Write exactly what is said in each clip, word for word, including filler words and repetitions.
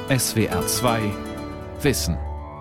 S W R zwei Wissen.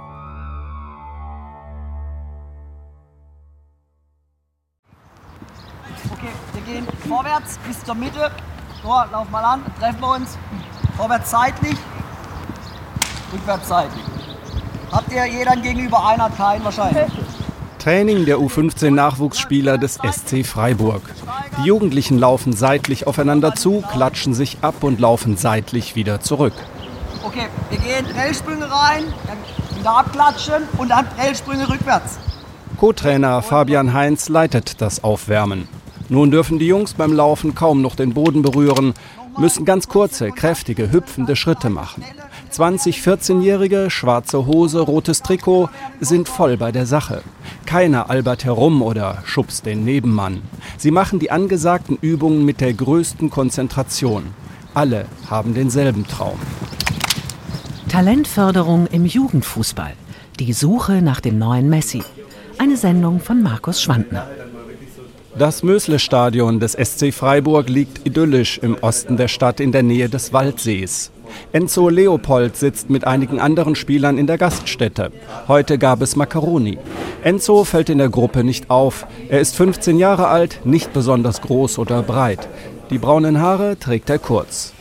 Okay, wir gehen vorwärts bis zur Mitte. So, lauf mal an, treffen wir uns. Vorwärts seitlich, rückwärts seitlich. Habt ihr jeder gegenüber, einer hat keinen wahrscheinlich. Training der U fünfzehn Nachwuchsspieler des S C Freiburg. Die Jugendlichen laufen seitlich aufeinander zu, klatschen sich ab und laufen seitlich wieder zurück. Okay, wir gehen Prellsprünge rein, dann wieder abklatschen und dann Prellsprünge rückwärts. Co-Trainer Fabian Heinz leitet das Aufwärmen. Nun dürfen die Jungs beim Laufen kaum noch den Boden berühren, müssen ganz kurze, kräftige, hüpfende Schritte machen. zwanzig vierzehnjährige, schwarze Hose, rotes Trikot, sind voll bei der Sache. Keiner albert herum oder schubst den Nebenmann. Sie machen die angesagten Übungen mit der größten Konzentration. Alle haben denselben Traum. Talentförderung im Jugendfußball. Die Suche nach dem neuen Messi. Eine Sendung von Markus Schwandner. Das Mösle-Stadion des S C Freiburg liegt idyllisch im Osten der Stadt in der Nähe des Waldsees. Enzo Leopold sitzt mit einigen anderen Spielern in der Gaststätte. Heute gab es Makkaroni. Enzo fällt in der Gruppe nicht auf. Er ist fünfzehn Jahre alt, nicht besonders groß oder breit. Die braunen Haare trägt er kurz.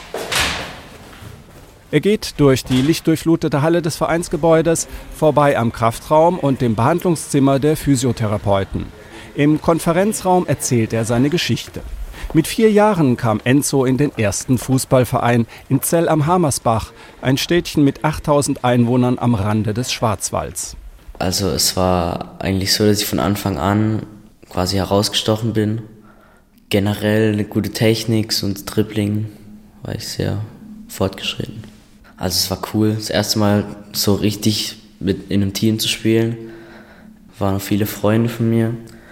Er geht durch die lichtdurchflutete Halle des Vereinsgebäudes, vorbei am Kraftraum und dem Behandlungszimmer der Physiotherapeuten. Im Konferenzraum erzählt er seine Geschichte. Mit vier Jahren kam Enzo in den ersten Fußballverein in Zell am Hamersbach, ein Städtchen mit achttausend Einwohnern am Rande des Schwarzwalds. Also es war eigentlich so, dass ich von Anfang an quasi herausgestochen bin. Generell eine gute Technik und Dribbling war ich sehr fortgeschritten. Also es war cool, das erste Mal so richtig mit in einem Team zu spielen. Waren noch viele Freunde von mir.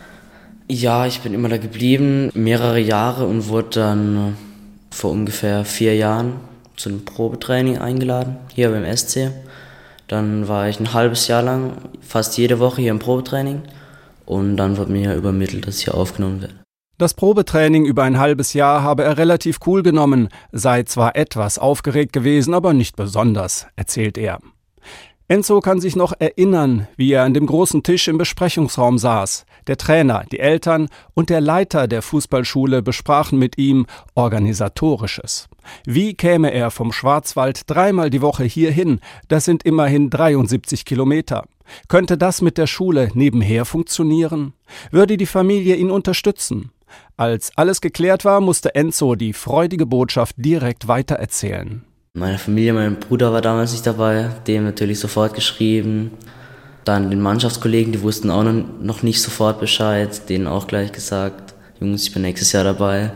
Ja, ich bin immer da geblieben, mehrere Jahre, und wurde dann vor ungefähr vier Jahren zu einem Probetraining eingeladen, hier beim S C. Dann war ich ein halbes Jahr lang, fast jede Woche hier im Probetraining, und dann wurde mir übermittelt, dass ich hier aufgenommen werde. Das Probetraining über ein halbes Jahr habe er relativ cool genommen, sei zwar etwas aufgeregt gewesen, aber nicht besonders, erzählt er. Enzo kann sich noch erinnern, wie er an dem großen Tisch im Besprechungsraum saß. Der Trainer, die Eltern und der Leiter der Fußballschule besprachen mit ihm Organisatorisches. Wie käme er vom Schwarzwald dreimal die Woche hierhin? Das sind immerhin dreiundsiebzig Kilometer. Könnte das mit der Schule nebenher funktionieren? Würde die Familie ihn unterstützen? Als alles geklärt war, musste Enzo die freudige Botschaft direkt weitererzählen. Meine Familie, mein Bruder war damals nicht dabei, dem natürlich sofort geschrieben. Dann den Mannschaftskollegen, die wussten auch noch nicht sofort Bescheid, denen auch gleich gesagt, Jungs, ich bin nächstes Jahr dabei.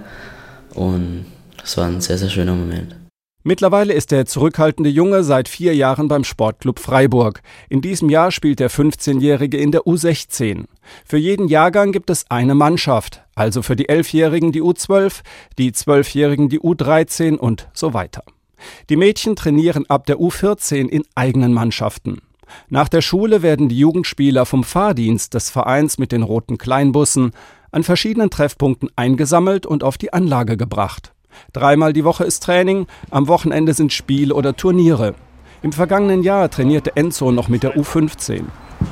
Und das war ein sehr, sehr schöner Moment. Mittlerweile ist der zurückhaltende Junge seit vier Jahren beim Sportclub Freiburg. In diesem Jahr spielt der fünfzehnjährige in der U sechzehn. Für jeden Jahrgang gibt es eine Mannschaft, also für die Elfjährigen die U zwölf, die Zwölfjährigen die U dreizehn und so weiter. Die Mädchen trainieren ab der U vierzehn in eigenen Mannschaften. Nach der Schule werden die Jugendspieler vom Fahrdienst des Vereins mit den roten Kleinbussen an verschiedenen Treffpunkten eingesammelt und auf die Anlage gebracht. Dreimal die Woche ist Training, am Wochenende sind Spiele oder Turniere. Im vergangenen Jahr trainierte Enzo noch mit der U fünfzehn.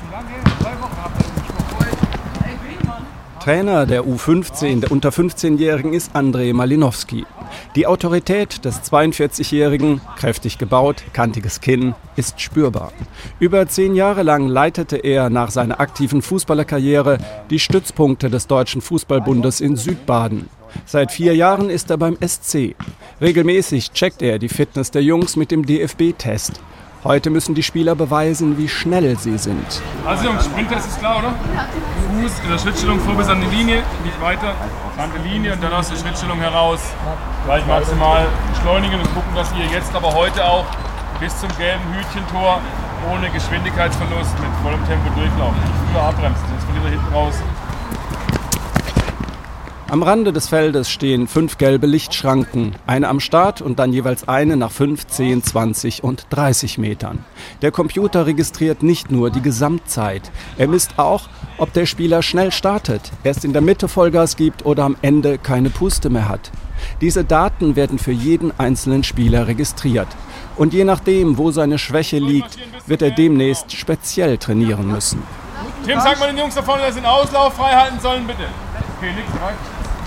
Trainer der U fünfzehn, der unter fünfzehnjährigen, ist Andrzej Malinowski. Die Autorität des zweiundvierzigjährigen, kräftig gebaut, kantiges Kinn, ist spürbar. Über zehn Jahre lang leitete er nach seiner aktiven Fußballerkarriere die Stützpunkte des Deutschen Fußballbundes in Südbaden. Seit vier Jahren ist er beim S C. Regelmäßig checkt er die Fitness der Jungs mit dem D F B-Test. Heute müssen die Spieler beweisen, wie schnell sie sind. Also Jungs, Sprinttest ist klar, oder? Fuß in der Schrittstellung vor bis an die Linie, nicht weiter, an die Linie und dann aus der Schrittstellung heraus. Gleich maximal beschleunigen und gucken, dass ihr jetzt aber heute auch bis zum gelben Hütchentor ohne Geschwindigkeitsverlust mit vollem Tempo durchlaufen. Nicht früher abbremsen, sonst verliert er hinten raus. Am Rande des Feldes stehen fünf gelbe Lichtschranken, eine am Start und dann jeweils eine nach fünf, zehn, zwanzig und dreißig Metern. Der Computer registriert nicht nur die Gesamtzeit, er misst auch, ob der Spieler schnell startet, erst in der Mitte Vollgas gibt oder am Ende keine Puste mehr hat. Diese Daten werden für jeden einzelnen Spieler registriert. Und je nachdem, wo seine Schwäche liegt, wird er demnächst speziell trainieren müssen. Tim, sag mal den Jungs da vorne, dass sie den Auslauf frei halten sollen, bitte. Okay, nix, reicht.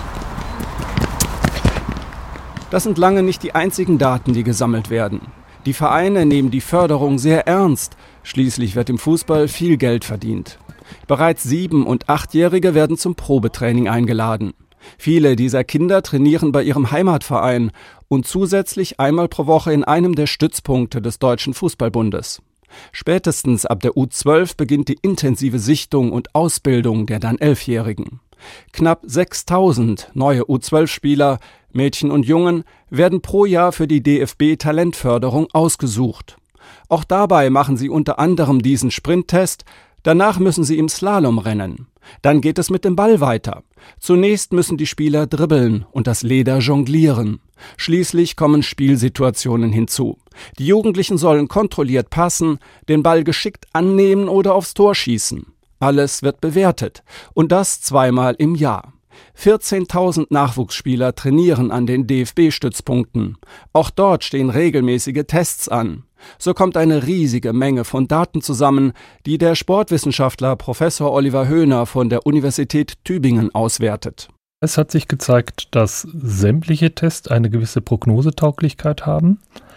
Das sind lange nicht die einzigen Daten, die gesammelt werden. Die Vereine nehmen die Förderung sehr ernst. Schließlich wird im Fußball viel Geld verdient. Bereits Sieben- und Achtjährige werden zum Probetraining eingeladen. Viele dieser Kinder trainieren bei ihrem Heimatverein und zusätzlich einmal pro Woche in einem der Stützpunkte des Deutschen Fußballbundes. Spätestens ab der U zwölf beginnt die intensive Sichtung und Ausbildung der dann Elfjährigen. Knapp sechstausend neue U zwölf Spieler, Mädchen und Jungen, werden pro Jahr für die D F B-Talentförderung ausgesucht. Auch dabei machen sie unter anderem diesen Sprinttest. Danach müssen sie im Slalom rennen. Dann geht es mit dem Ball weiter. Zunächst müssen die Spieler dribbeln und das Leder jonglieren. Schließlich kommen Spielsituationen hinzu. Die Jugendlichen sollen kontrolliert passen, den Ball geschickt annehmen oder aufs Tor schießen. Alles wird bewertet. Und das zweimal im Jahr. vierzehntausend Nachwuchsspieler trainieren an den D F B-Stützpunkten. Auch dort stehen regelmäßige Tests an. So kommt eine riesige Menge von Daten zusammen, die der Sportwissenschaftler Professor Oliver Höhner von der Universität Tübingen auswertet. Es hat sich gezeigt, dass sämtliche Tests eine gewisse Prognosetauglichkeit haben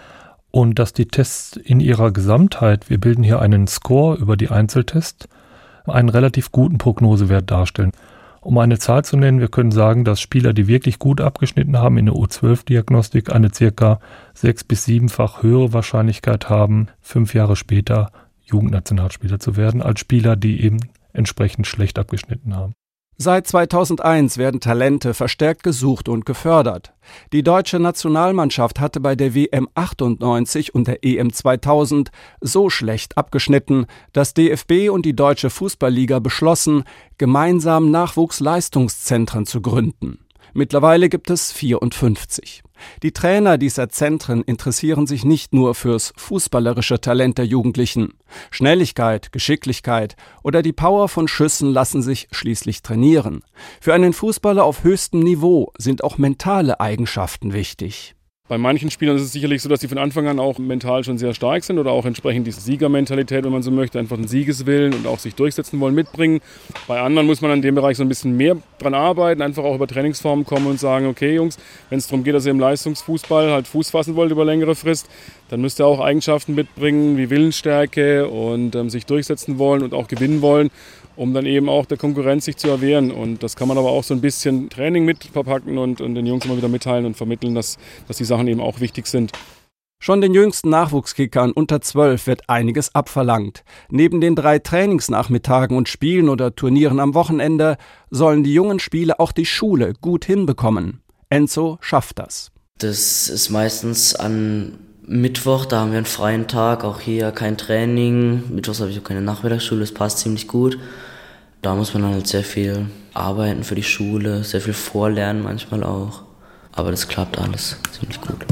und dass die Tests in ihrer Gesamtheit, wir bilden hier einen Score über die Einzeltests, einen relativ guten Prognosewert darstellen. Um eine Zahl zu nennen, wir können sagen, dass Spieler, die wirklich gut abgeschnitten haben in der U zwölf Diagnostik, eine circa sechs- bis siebenfach höhere Wahrscheinlichkeit haben, fünf Jahre später Jugendnationalspieler zu werden, als Spieler, die eben entsprechend schlecht abgeschnitten haben. Seit zweitausendeins werden Talente verstärkt gesucht und gefördert. Die deutsche Nationalmannschaft hatte bei der W M achtundneunzig und der E M zweitausend so schlecht abgeschnitten, dass D F B und die Deutsche Fußballliga beschlossen, gemeinsam Nachwuchsleistungszentren zu gründen. Mittlerweile gibt es vierundfünfzig. Die Trainer dieser Zentren interessieren sich nicht nur fürs fußballerische Talent der Jugendlichen. Schnelligkeit, Geschicklichkeit oder die Power von Schüssen lassen sich schließlich trainieren. Für einen Fußballer auf höchstem Niveau sind auch mentale Eigenschaften wichtig. Bei manchen Spielern ist es sicherlich so, dass sie von Anfang an auch mental schon sehr stark sind oder auch entsprechend diese Siegermentalität, wenn man so möchte, einfach den Siegeswillen und auch sich durchsetzen wollen, mitbringen. Bei anderen muss man in dem Bereich so ein bisschen mehr dran arbeiten, einfach auch über Trainingsformen kommen und sagen, okay Jungs, wenn es darum geht, dass ihr im Leistungsfußball halt Fuß fassen wollt über längere Frist, dann müsst ihr auch Eigenschaften mitbringen wie Willensstärke und ähm, sich durchsetzen wollen und auch gewinnen wollen, um dann eben auch der Konkurrenz sich zu erwehren. Und das kann man aber auch so ein bisschen Training mit verpacken und, und den Jungs immer wieder mitteilen und vermitteln, dass, dass die Sachen eben auch wichtig sind. Schon den jüngsten Nachwuchskickern unter zwölf wird einiges abverlangt. Neben den drei Trainingsnachmittagen und Spielen oder Turnieren am Wochenende sollen die jungen Spieler auch die Schule gut hinbekommen. Enzo schafft das. Das ist meistens an Mittwoch, da haben wir einen freien Tag, auch hier kein Training. Mittwochs habe ich auch keine Nachmittagsschule, das passt ziemlich gut. Da muss man halt sehr viel arbeiten für die Schule, sehr viel vorlernen manchmal auch. Aber das klappt alles ziemlich gut.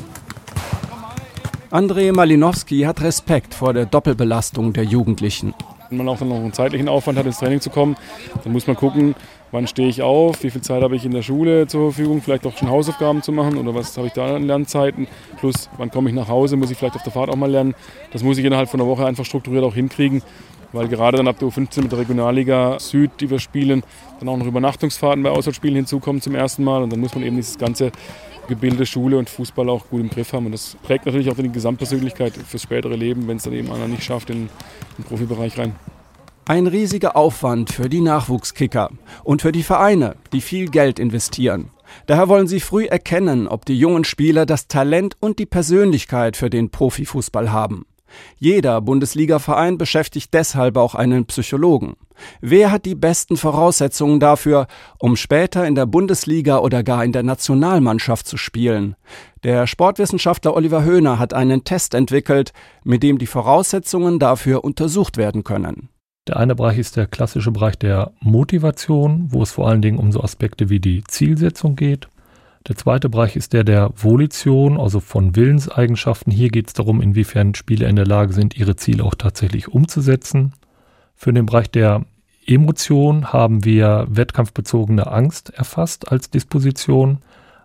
André Malinowski hat Respekt vor der Doppelbelastung der Jugendlichen. Wenn man auch dann noch einen zeitlichen Aufwand hat, ins Training zu kommen, dann muss man gucken, wann stehe ich auf, wie viel Zeit habe ich in der Schule zur Verfügung, vielleicht auch schon Hausaufgaben zu machen oder was habe ich da an Lernzeiten. Plus, wann komme ich nach Hause, muss ich vielleicht auf der Fahrt auch mal lernen. Das muss ich innerhalb von einer Woche einfach strukturiert auch hinkriegen, weil gerade dann ab der U fünfzehn mit der Regionalliga Süd, die wir spielen, dann auch noch Übernachtungsfahrten bei Auswärtsspielen hinzukommen zum ersten Mal. Und dann muss man eben dieses ganze Gebilde Schule und Fußball auch gut im Griff haben. Und das prägt natürlich auch die Gesamtpersönlichkeit fürs spätere Leben, wenn es dann eben einer nicht schafft in den Profibereich rein. Ein riesiger Aufwand für die Nachwuchskicker und für die Vereine, die viel Geld investieren. Daher wollen sie früh erkennen, ob die jungen Spieler das Talent und die Persönlichkeit für den Profifußball haben. Jeder Bundesliga-Verein beschäftigt deshalb auch einen Psychologen. Wer hat die besten Voraussetzungen dafür, um später in der Bundesliga oder gar in der Nationalmannschaft zu spielen? Der Sportwissenschaftler Oliver Höhner hat einen Test entwickelt, mit dem die Voraussetzungen dafür untersucht werden können. Der eine Bereich ist der klassische Bereich der Motivation, wo es vor allen Dingen um so Aspekte wie die Zielsetzung geht. Der zweite Bereich ist der der Volition, also von Willenseigenschaften. Hier geht es darum, inwiefern Spieler in der Lage sind, ihre Ziele auch tatsächlich umzusetzen. Für den Bereich der Emotion haben wir wettkampfbezogene Angst erfasst als Disposition.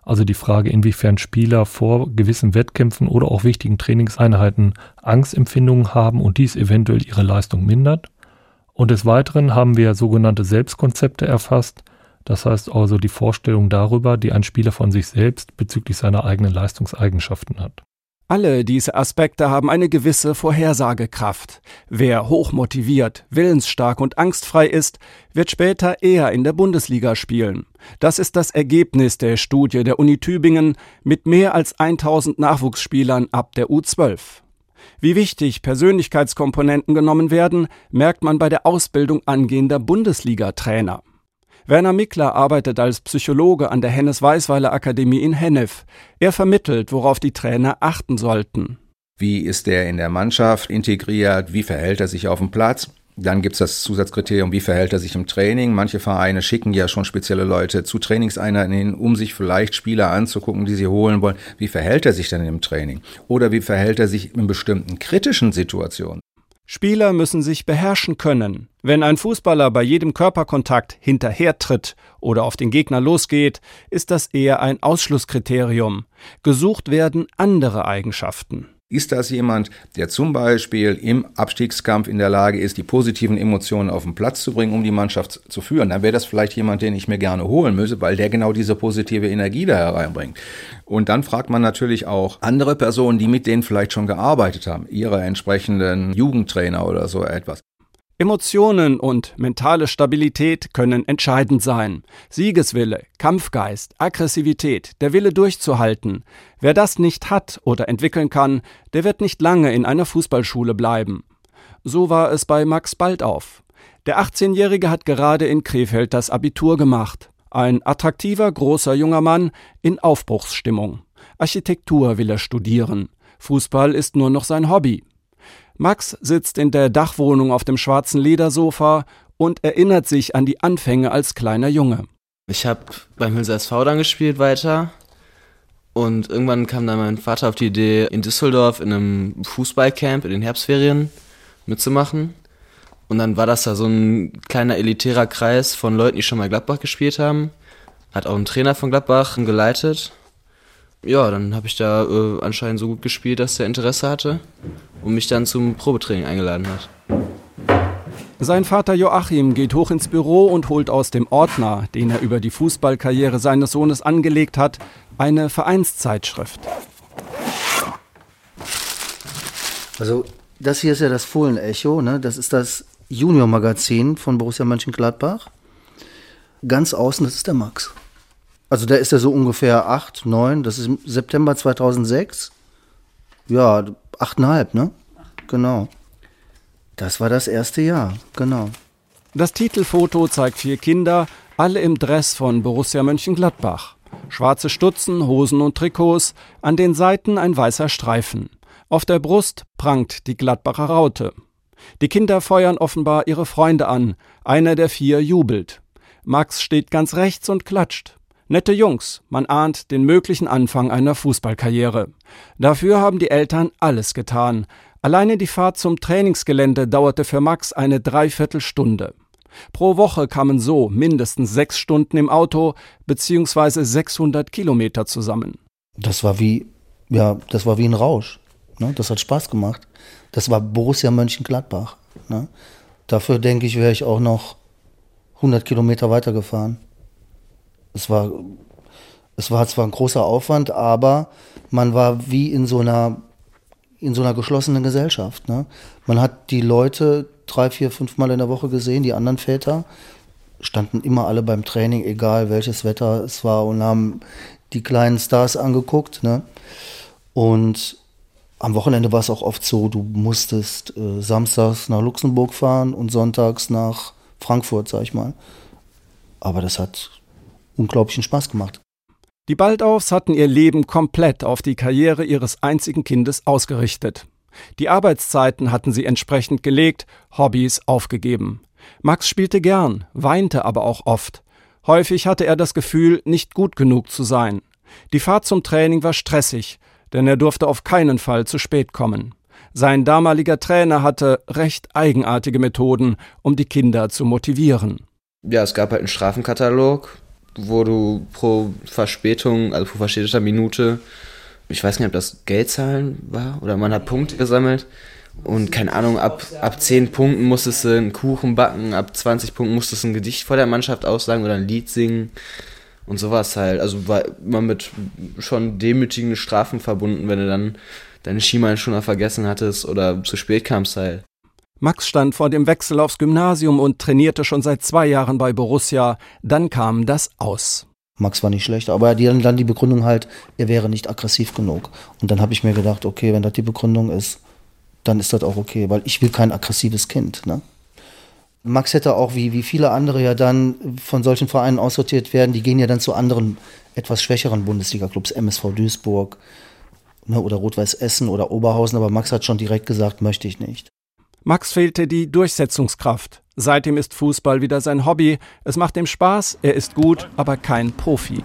Also die Frage, inwiefern Spieler vor gewissen Wettkämpfen oder auch wichtigen Trainingseinheiten Angstempfindungen haben und dies eventuell ihre Leistung mindert. Und des Weiteren haben wir sogenannte Selbstkonzepte erfasst. Das heißt also die Vorstellung darüber, die ein Spieler von sich selbst bezüglich seiner eigenen Leistungseigenschaften hat. Alle diese Aspekte haben eine gewisse Vorhersagekraft. Wer hochmotiviert, willensstark und angstfrei ist, wird später eher in der Bundesliga spielen. Das ist das Ergebnis der Studie der Uni Tübingen mit mehr als tausend Nachwuchsspielern ab der U zwölf. Wie wichtig Persönlichkeitskomponenten genommen werden, merkt man bei der Ausbildung angehender Bundesliga-Trainer. Werner Mickler arbeitet als Psychologe an der Hennes-Weisweiler-Akademie in Hennef. Er vermittelt, worauf die Trainer achten sollten. Wie ist er in der Mannschaft integriert? Wie verhält er sich auf dem Platz? Dann gibt es das Zusatzkriterium, wie verhält er sich im Training? Manche Vereine schicken ja schon spezielle Leute zu Trainingseinheiten hin, um sich vielleicht Spieler anzugucken, die sie holen wollen. Wie verhält er sich denn im Training? Oder wie verhält er sich in bestimmten kritischen Situationen? Spieler müssen sich beherrschen können. Wenn ein Fußballer bei jedem Körperkontakt hinterhertritt oder auf den Gegner losgeht, ist das eher ein Ausschlusskriterium. Gesucht werden andere Eigenschaften. Ist das jemand, der zum Beispiel im Abstiegskampf in der Lage ist, die positiven Emotionen auf den Platz zu bringen, um die Mannschaft zu führen? Dann wäre das vielleicht jemand, den ich mir gerne holen müsse, weil der genau diese positive Energie da hereinbringt. Und dann fragt man natürlich auch andere Personen, die mit denen vielleicht schon gearbeitet haben, ihre entsprechenden Jugendtrainer oder so etwas. Emotionen und mentale Stabilität können entscheidend sein. Siegeswille, Kampfgeist, Aggressivität, der Wille durchzuhalten. Wer das nicht hat oder entwickeln kann, der wird nicht lange in einer Fußballschule bleiben. So war es bei Max Baldauf. Der achtzehnjährige hat gerade in Krefeld das Abitur gemacht. Ein attraktiver, großer junger Mann in Aufbruchsstimmung. Architektur will er studieren. Fußball ist nur noch sein Hobby. Max sitzt in der Dachwohnung auf dem schwarzen Ledersofa und erinnert sich an die Anfänge als kleiner Junge. Ich habe beim Hülser S V dann gespielt weiter und irgendwann kam dann mein Vater auf die Idee, in Düsseldorf in einem Fußballcamp in den Herbstferien mitzumachen. Und dann war das da so ein kleiner elitärer Kreis von Leuten, die schon mal Gladbach gespielt haben. Hat auch ein Trainer von Gladbach geleitet. Ja, dann habe ich da äh, anscheinend so gut gespielt, dass er Interesse hatte und mich dann zum Probetraining eingeladen hat. Sein Vater Joachim geht hoch ins Büro und holt aus dem Ordner, den er über die Fußballkarriere seines Sohnes angelegt hat, eine Vereinszeitschrift. Also das hier ist ja das Fohlen-Echo, ne? Das ist das Junior-Magazin von Borussia Mönchengladbach. Ganz außen, das ist der Max. Also der ist ja so ungefähr acht, neun, das ist im September zweitausendsechs. Ja, achteinhalb, ne? Genau. Das war das erste Jahr, genau. Das Titelfoto zeigt vier Kinder, alle im Dress von Borussia Mönchengladbach. Schwarze Stutzen, Hosen und Trikots, an den Seiten ein weißer Streifen. Auf der Brust prangt die Gladbacher Raute. Die Kinder feuern offenbar ihre Freunde an. Einer der vier jubelt. Max steht ganz rechts und klatscht. Nette Jungs, man ahnt den möglichen Anfang einer Fußballkarriere. Dafür haben die Eltern alles getan. Alleine die Fahrt zum Trainingsgelände dauerte für Max eine Dreiviertelstunde. Pro Woche kamen so mindestens sechs Stunden im Auto beziehungsweise sechshundert Kilometer zusammen. Das war wie, ja, das war wie ein Rausch. Ne? Das hat Spaß gemacht. Das war Borussia Mönchengladbach. Ne? Dafür, denke ich, wäre ich auch noch hundert Kilometer weitergefahren. Es war, es war zwar ein großer Aufwand, aber man war wie in so einer, in so einer geschlossenen Gesellschaft. Ne? Man hat die Leute drei, vier, fünf Mal in der Woche gesehen, die anderen Väter standen immer alle beim Training, egal welches Wetter es war, und haben die kleinen Stars angeguckt. Ne? Und am Wochenende war es auch oft so, du musstest äh, samstags nach Luxemburg fahren und sonntags nach Frankfurt, sag ich mal. Aber das hat unglaublichen Spaß gemacht. Die Baldaufs hatten ihr Leben komplett auf die Karriere ihres einzigen Kindes ausgerichtet. Die Arbeitszeiten hatten sie entsprechend gelegt, Hobbys aufgegeben. Max spielte gern, weinte aber auch oft. Häufig hatte er das Gefühl, nicht gut genug zu sein. Die Fahrt zum Training war stressig, denn er durfte auf keinen Fall zu spät kommen. Sein damaliger Trainer hatte recht eigenartige Methoden, um die Kinder zu motivieren. Ja, es gab halt einen Strafenkatalog. wo du pro Verspätung, also pro verspäteter Minute, ich weiß nicht, ob das Geldzahlen war oder man hat Punkte gesammelt. Und keine Ahnung, ab, ab zehn Punkten musstest du einen Kuchen backen, ab zwanzig Punkten musstest du ein Gedicht vor der Mannschaft aussagen oder ein Lied singen und sowas halt. Also war immer mit schon demütigenden Strafen verbunden, wenn du dann deine Skimannschuhe vergessen hattest oder zu spät kamst halt. Max stand vor dem Wechsel aufs Gymnasium und trainierte schon seit zwei Jahren bei Borussia. Dann kam das Aus. Max war nicht schlecht, aber die, dann die Begründung halt, er wäre nicht aggressiv genug. Und dann habe ich mir gedacht, okay, wenn das die Begründung ist, dann ist das auch okay, weil ich will kein aggressives Kind. Ne? Max hätte auch, wie, wie viele andere ja dann von solchen Vereinen aussortiert werden, die gehen ja dann zu anderen, etwas schwächeren Bundesliga-Clubs, M S V Duisburg, ne, oder Rot-Weiß Essen oder Oberhausen, aber Max hat schon direkt gesagt, möchte ich nicht. Max fehlte die Durchsetzungskraft. Seitdem ist Fußball wieder sein Hobby. Es macht ihm Spaß, er ist gut, aber kein Profi.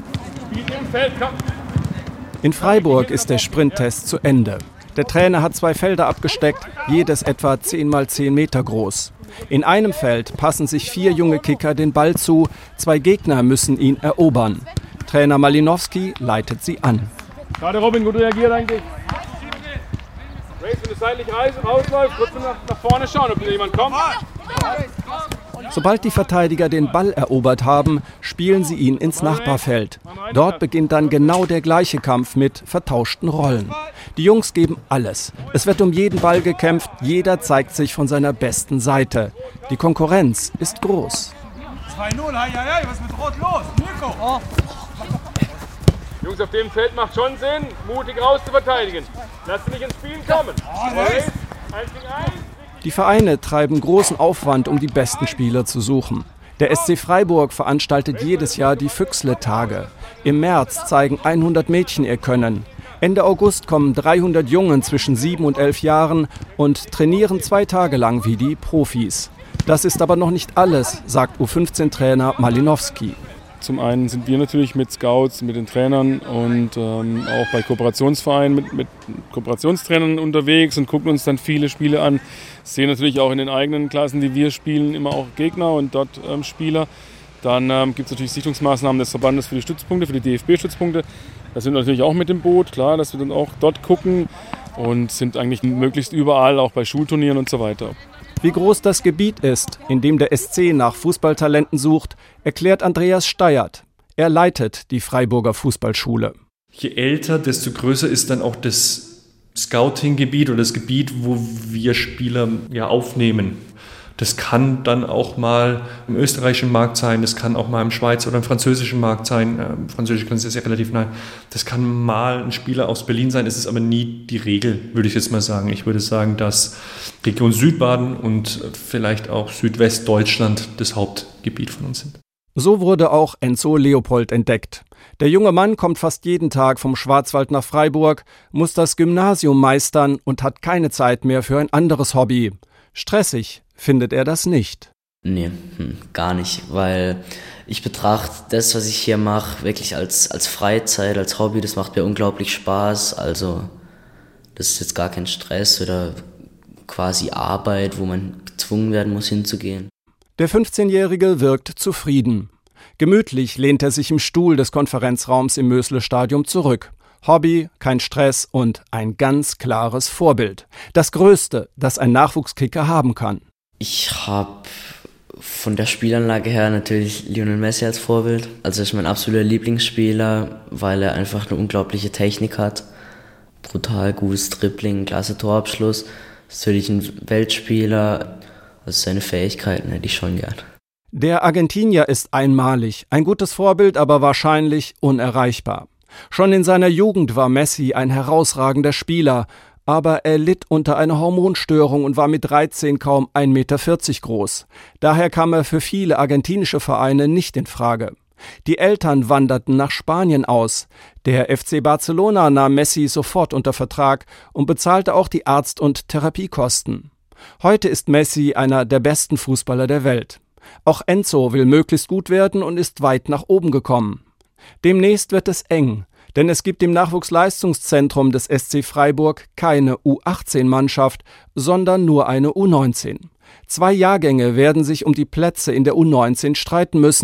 In Freiburg ist der Sprinttest zu Ende. Der Trainer hat zwei Felder abgesteckt, jedes etwa zehn mal zehn Meter groß. In einem Feld passen sich vier junge Kicker den Ball zu, zwei Gegner müssen ihn erobern. Trainer Malinowski leitet sie an. Gerade Robin, gut reagiert eigentlich. Race, wenn du seitlich rausläufst, kurz nach, nach vorne schauen, ob da jemand kommt. Sobald die Verteidiger den Ball erobert haben, spielen sie ihn ins Nachbarfeld. Dort beginnt dann genau der gleiche Kampf mit vertauschten Rollen. Die Jungs geben alles. Es wird um jeden Ball gekämpft, jeder zeigt sich von seiner besten Seite. Die Konkurrenz ist groß. zwei null, hei, hei, was ist mit Rot los? Mirko! Oh. Jungs, auf dem Feld macht schon Sinn, mutig raus zu verteidigen. Lass dich nicht ins Spielen kommen. eins gegen eins. Die Vereine treiben großen Aufwand, um die besten Spieler zu suchen. Der S C Freiburg veranstaltet jedes Jahr die Füchsle-Tage. Im März zeigen hundert Mädchen ihr Können. Ende August kommen dreihundert Jungen zwischen sieben und elf Jahren und trainieren zwei Tage lang wie die Profis. Das ist aber noch nicht alles, sagt U fünfzehn Trainer Malinowski. Zum einen sind wir natürlich mit Scouts, mit den Trainern und ähm, auch bei Kooperationsvereinen mit, mit Kooperationstrainern unterwegs und gucken uns dann viele Spiele an. Sehen natürlich auch in den eigenen Klassen, die wir spielen, immer auch Gegner und dort ähm, Spieler. Dann ähm, gibt es natürlich Sichtungsmaßnahmen des Verbandes für die Stützpunkte, für die D F B-Stützpunkte. Da sind wir natürlich auch mit dem Boot, klar, dass wir dann auch dort gucken und sind eigentlich möglichst überall, auch bei Schulturnieren und so weiter. Wie groß das Gebiet ist, in dem der S C nach Fußballtalenten sucht, erklärt Andreas Steyert. Er leitet die Freiburger Fußballschule. Je älter, desto größer ist dann auch das Scouting-Gebiet oder das Gebiet, wo wir Spieler ja aufnehmen. Das kann dann auch mal im österreichischen Markt sein, das kann auch mal im Schweizer oder im französischen Markt sein. Ähm, Französisch kann es ja relativ nah. Das kann mal ein Spieler aus Berlin sein, es ist aber nie die Regel, würde ich jetzt mal sagen. Ich würde sagen, dass Region Südbaden und vielleicht auch Südwestdeutschland das Hauptgebiet von uns sind. So wurde auch Enzo Leopold entdeckt. Der junge Mann kommt fast jeden Tag vom Schwarzwald nach Freiburg, muss das Gymnasium meistern und hat keine Zeit mehr für ein anderes Hobby. Stressig findet er das nicht. Nee, hm, gar nicht, weil ich betrachte das, was ich hier mache, wirklich als, als Freizeit, als Hobby. Das macht mir unglaublich Spaß. Also das ist jetzt gar kein Stress oder quasi Arbeit, wo man gezwungen werden muss, hinzugehen. Der fünfzehnjährige wirkt zufrieden. Gemütlich lehnt er sich im Stuhl des Konferenzraums im Mösle-Stadion zurück. Hobby, kein Stress und ein ganz klares Vorbild. Das Größte, das ein Nachwuchskicker haben kann. Ich habe von der Spielanlage her natürlich Lionel Messi als Vorbild. Also er ist mein absoluter Lieblingsspieler, weil er einfach eine unglaubliche Technik hat. Brutal gutes Dribbling, klasse Torabschluss. Ist natürlich ein Weltspieler. Also seine Fähigkeiten hätte ich schon gern. Der Argentinier ist einmalig, ein gutes Vorbild, aber wahrscheinlich unerreichbar. Schon in seiner Jugend war Messi ein herausragender Spieler, aber er litt unter einer Hormonstörung und war mit dreizehn kaum ein Meter vierzig groß. Daher kam er für viele argentinische Vereine nicht in Frage. Die Eltern wanderten nach Spanien aus. Der F C Barcelona nahm Messi sofort unter Vertrag und bezahlte auch die Arzt- und Therapiekosten. Heute ist Messi einer der besten Fußballer der Welt. Auch Enzo will möglichst gut werden und ist weit nach oben gekommen. Demnächst wird es eng, denn es gibt im Nachwuchsleistungszentrum des S C Freiburg keine U achtzehn Mannschaft, sondern nur eine U neunzehn. Zwei Jahrgänge werden sich um die Plätze in der U neunzehn streiten müssen.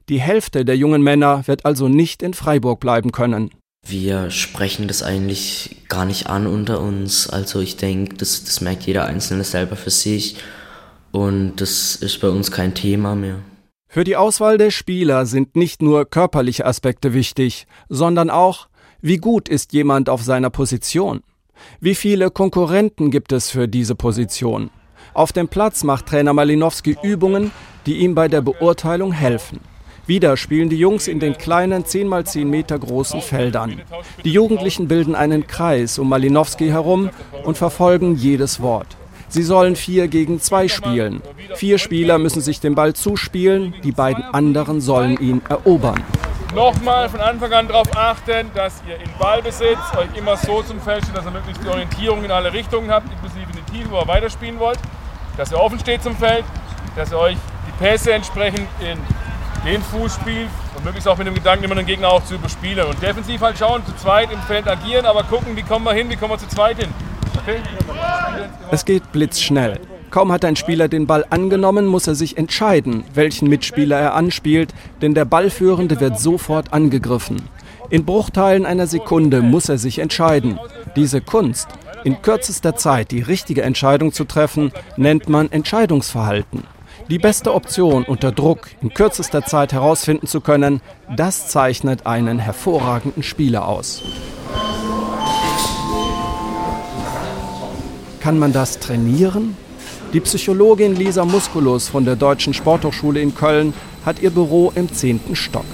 Die Hälfte der jungen Männer wird also nicht in Freiburg bleiben können. Wir sprechen das eigentlich gar nicht an unter uns. Also ich denke, das, das merkt jeder Einzelne selber für sich. Und das ist bei uns kein Thema mehr. Für die Auswahl der Spieler sind nicht nur körperliche Aspekte wichtig, sondern auch, wie gut ist jemand auf seiner Position? Wie viele Konkurrenten gibt es für diese Position? Auf dem Platz macht Trainer Malinowski Übungen, die ihm bei der Beurteilung helfen. Wieder spielen die Jungs in den kleinen zehn mal zehn Meter großen Feldern. Die Jugendlichen bilden einen Kreis um Malinowski herum und verfolgen jedes Wort. Sie sollen vier gegen zwei spielen. Vier Spieler müssen sich den Ball zuspielen, die beiden anderen sollen ihn erobern. Nochmal von Anfang an darauf achten, dass ihr in Ballbesitz euch immer so zum Feld steht, dass ihr möglichst die Orientierung in alle Richtungen habt, inklusive in die Tiefe, wo ihr weiterspielen wollt. Dass ihr offen steht zum Feld, dass ihr euch die Pässe entsprechend in den Fuß spielt und möglichst auch mit dem Gedanken, immer den Gegner auch zu überspielen. Und defensiv halt schauen, zu zweit im Feld agieren, aber gucken, wie kommen wir hin, wie kommen wir zu zweit hin. Okay? Es geht blitzschnell. Kaum hat ein Spieler den Ball angenommen, muss er sich entscheiden, welchen Mitspieler er anspielt, denn der Ballführende wird sofort angegriffen. In Bruchteilen einer Sekunde muss er sich entscheiden. Diese Kunst, in kürzester Zeit die richtige Entscheidung zu treffen, nennt man Entscheidungsverhalten. Die beste Option unter Druck in kürzester Zeit herausfinden zu können, das zeichnet einen hervorragenden Spieler aus. Kann man das trainieren? Die Psychologin Lisa Musculus von der Deutschen Sporthochschule in Köln hat ihr Büro im zehnten Stock.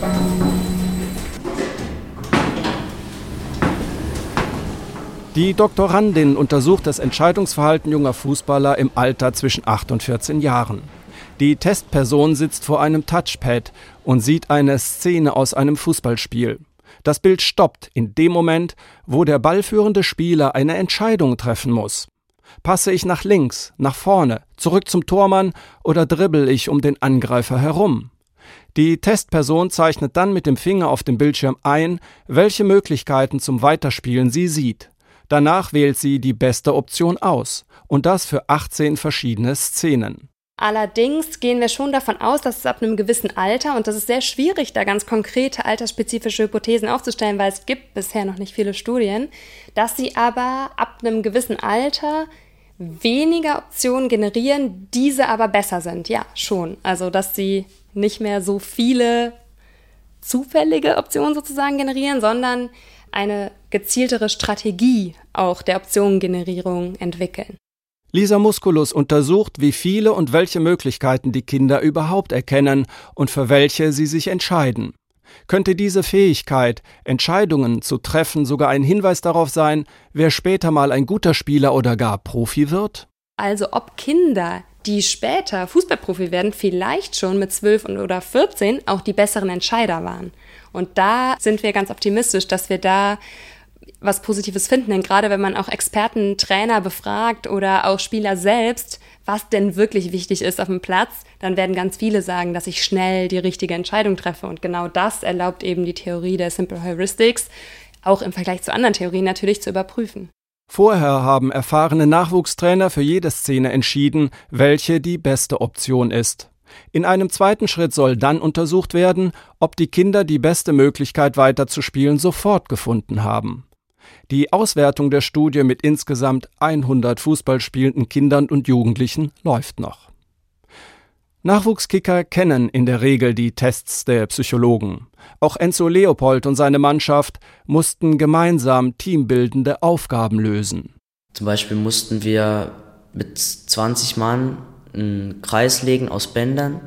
Die Doktorandin untersucht das Entscheidungsverhalten junger Fußballer im Alter zwischen acht und vierzehn Jahren. Die Testperson sitzt vor einem Touchpad und sieht eine Szene aus einem Fußballspiel. Das Bild stoppt in dem Moment, wo der ballführende Spieler eine Entscheidung treffen muss. Passe ich nach links, nach vorne, zurück zum Tormann oder dribbel ich um den Angreifer herum? Die Testperson zeichnet dann mit dem Finger auf dem Bildschirm ein, welche Möglichkeiten zum Weiterspielen sie sieht. Danach wählt sie die beste Option aus, und das für achtzehn verschiedene Szenen. Allerdings gehen wir schon davon aus, dass es ab einem gewissen Alter, und das ist sehr schwierig, da ganz konkrete altersspezifische Hypothesen aufzustellen, weil es gibt bisher noch nicht viele Studien, dass sie aber ab einem gewissen Alter weniger Optionen generieren, diese aber besser sind. Ja, schon. Also, dass sie nicht mehr so viele zufällige Optionen sozusagen generieren, sondern eine gezieltere Strategie auch der Optionengenerierung entwickeln. Lisa Musculus untersucht, wie viele und welche Möglichkeiten die Kinder überhaupt erkennen und für welche sie sich entscheiden. Könnte diese Fähigkeit, Entscheidungen zu treffen, sogar ein Hinweis darauf sein, wer später mal ein guter Spieler oder gar Profi wird? Also ob Kinder, die später Fußballprofi werden, vielleicht schon mit zwölf oder vierzehn auch die besseren Entscheider waren. Und da sind wir ganz optimistisch, dass wir da was Positives finden. Denn gerade wenn man auch Experten, Trainer befragt oder auch Spieler selbst, was denn wirklich wichtig ist auf dem Platz, dann werden ganz viele sagen, dass ich schnell die richtige Entscheidung treffe. Und genau das erlaubt eben die Theorie der Simple Heuristics, auch im Vergleich zu anderen Theorien natürlich zu überprüfen. Vorher haben erfahrene Nachwuchstrainer für jede Szene entschieden, welche die beste Option ist. In einem zweiten Schritt soll dann untersucht werden, ob die Kinder die beste Möglichkeit weiterzuspielen sofort gefunden haben. Die Auswertung der Studie mit insgesamt hundert fußballspielenden Kindern und Jugendlichen läuft noch. Nachwuchskicker kennen in der Regel die Tests der Psychologen. Auch Enzo Leopold und seine Mannschaft mussten gemeinsam teambildende Aufgaben lösen. Zum Beispiel mussten wir mit zwanzig Mann einen Kreis legen aus Bändern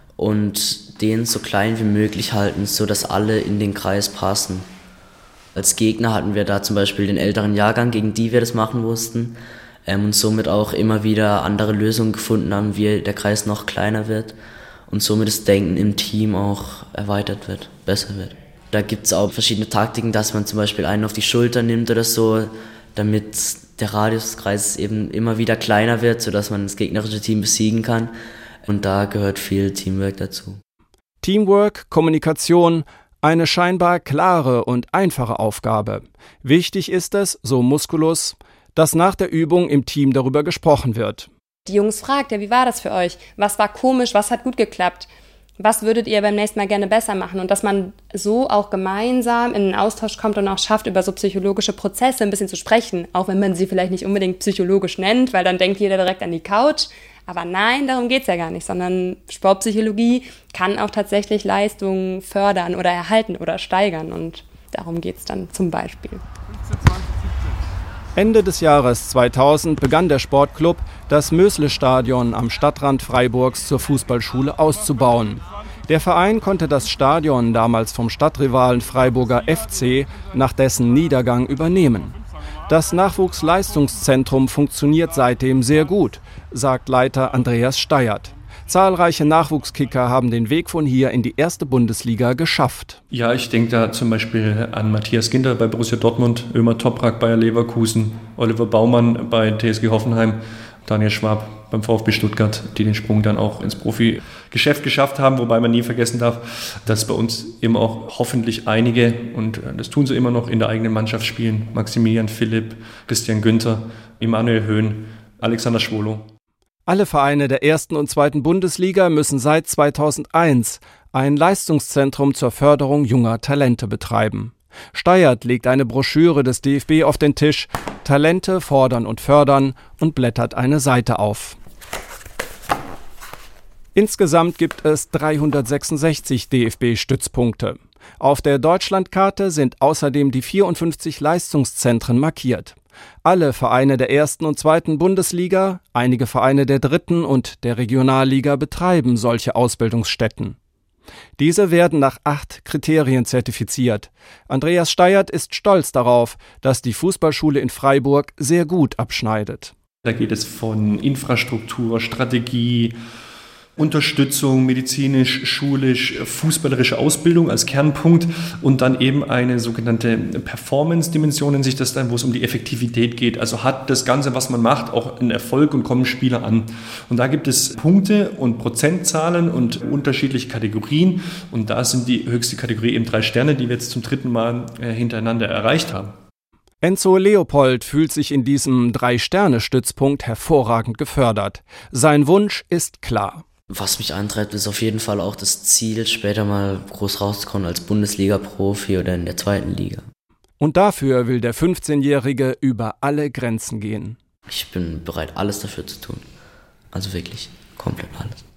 und den so klein wie möglich halten, sodass alle in den Kreis passen. Als Gegner hatten wir da zum Beispiel den älteren Jahrgang, gegen die wir das machen mussten, ähm, und somit auch immer wieder andere Lösungen gefunden haben, wie der Kreis noch kleiner wird und somit das Denken im Team auch erweitert wird, besser wird. Da gibt es auch verschiedene Taktiken, dass man zum Beispiel einen auf die Schulter nimmt oder so, damit der Radius des Kreises eben immer wieder kleiner wird, sodass man das gegnerische Team besiegen kann. Und da gehört viel Teamwork dazu. Teamwork, Kommunikation, eine scheinbar klare und einfache Aufgabe. Wichtig ist es, so Musculus, dass nach der Übung im Team darüber gesprochen wird. Die Jungs fragt, ja, wie war das für euch? Was war komisch, was hat gut geklappt? was würdet ihr beim nächsten Mal gerne besser machen? Und dass man so auch gemeinsam in einen Austausch kommt und auch schafft, über so psychologische Prozesse ein bisschen zu sprechen, auch wenn man sie vielleicht nicht unbedingt psychologisch nennt, weil dann denkt jeder direkt an die Couch. Aber nein, darum geht es ja gar nicht, sondern Sportpsychologie kann auch tatsächlich Leistungen fördern oder erhalten oder steigern und darum geht es dann zum Beispiel. Ende des Jahres zweitausend begann der Sportclub, das Mösle-Stadion am Stadtrand Freiburgs zur Fußballschule auszubauen. Der Verein konnte das Stadion, damals vom Stadtrivalen Freiburger F C, nach dessen Niedergang übernehmen. Das Nachwuchsleistungszentrum funktioniert seitdem sehr gut, sagt Leiter Andreas Steyert. Zahlreiche Nachwuchskicker haben den Weg von hier in die erste Bundesliga geschafft. Ja, ich denke da zum Beispiel an Matthias Ginter bei Borussia Dortmund, Ömer Toprak bei Leverkusen, Oliver Baumann bei T S G Hoffenheim, Daniel Schwab beim VfB Stuttgart, die den Sprung dann auch ins Profigeschäft geschafft haben, wobei man nie vergessen darf, dass bei uns eben auch hoffentlich einige, und das tun sie immer noch, in der eigenen Mannschaft spielen. Maximilian Philipp, Christian Günther, Emanuel Höhn, Alexander Schwolo. Alle Vereine der ersten und zweiten Bundesliga müssen seit zweitausendeins ein Leistungszentrum zur Förderung junger Talente betreiben. Steyert legt eine Broschüre des D F B auf den Tisch, Talente fordern und fördern, und blättert eine Seite auf. Insgesamt gibt es dreihundertsechsundsechzig D F B-Stützpunkte. Auf der Deutschlandkarte sind außerdem die vierundfünfzig Leistungszentren markiert. Alle Vereine der ersten und zweiten Bundesliga, einige Vereine der dritten und der Regionalliga betreiben solche Ausbildungsstätten. Diese werden nach acht Kriterien zertifiziert. Andreas Steyert ist stolz darauf, dass die Fußballschule in Freiburg sehr gut abschneidet. Da geht es von Infrastruktur, Strategie, Unterstützung, medizinisch, schulisch, fußballerische Ausbildung als Kernpunkt und dann eben eine sogenannte Performance-Dimension nennt sich das dann, wo es um die Effektivität geht. Also hat das Ganze, was man macht, auch einen Erfolg und kommen Spieler an. Und da gibt es Punkte und Prozentzahlen und unterschiedliche Kategorien. Und da sind die höchste Kategorie eben drei Sterne, die wir jetzt zum dritten Mal hintereinander erreicht haben. Enzo Leopold fühlt sich in diesem Drei-Sterne-Stützpunkt hervorragend gefördert. Sein Wunsch ist klar. Was mich antreibt, ist auf jeden Fall auch das Ziel, später mal groß rauszukommen als Bundesliga-Profi oder in der zweiten Liga. Und dafür will der fünfzehnjährige über alle Grenzen gehen. Ich bin bereit, alles dafür zu tun. Also wirklich komplett alles.